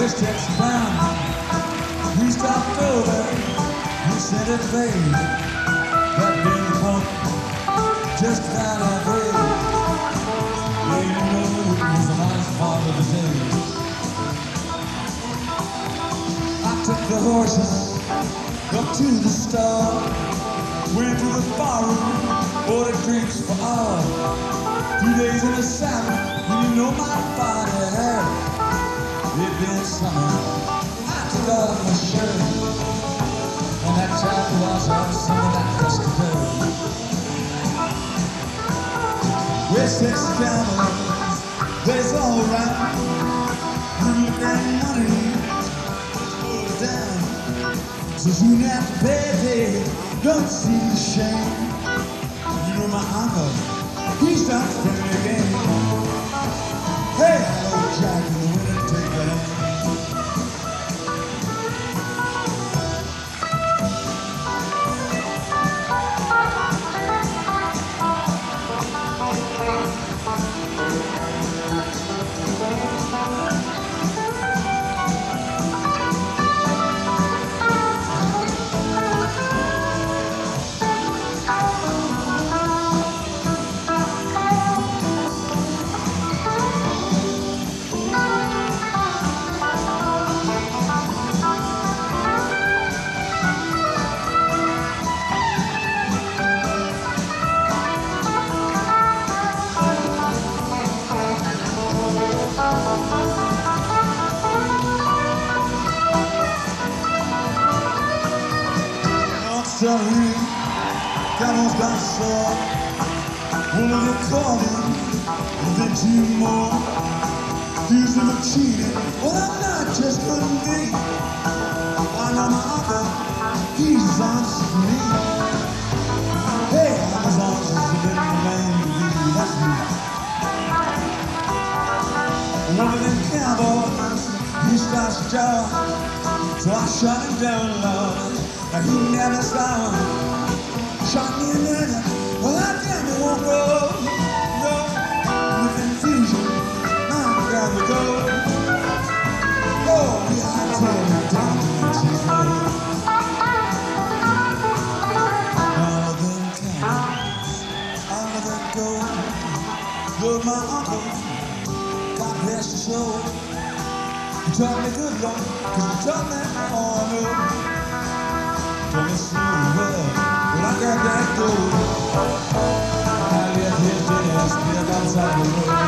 West Texas bound. We stopped over in Santa Fe. That big pump just out of way. Yeah, you know it was a nice part of the day. I took the horses up to the store, went to the barroom, ordered drinks for all. 2 days in the saddle, you know my body had it been summer. I took off my shirt, and that jacket was on some of that dusty dirt. West Texas cowboys, they's all right. You look at money, slow down. So soon after payday, don't see the shame. You know my uncle, he starts playing the game. Hey, hello Jack, in the winter, take that in. Sorry, Camel's got sore. Wanna get caught in, and then two more. Accused him of cheating, well I'm not just couldn't be. I know my uncle, he's as honest as me. Hey, I'm as honest as the little man you be, that's me. One of them cowboys, he starts to jaw, so I shot him down, Lord. He never stopped, shot me a minute. Well, I damn it won't roll. No, with confusion, I'm gonna go. Oh, yeah, I tell you, down to the cheese road. All of them cannons, all of that gold. Lord, my uncle, God bless his soul. He taught me good, Lord, 'cause he taught me all I know. Told me slow well, but I got that gold. I left his dinner, still outside the road.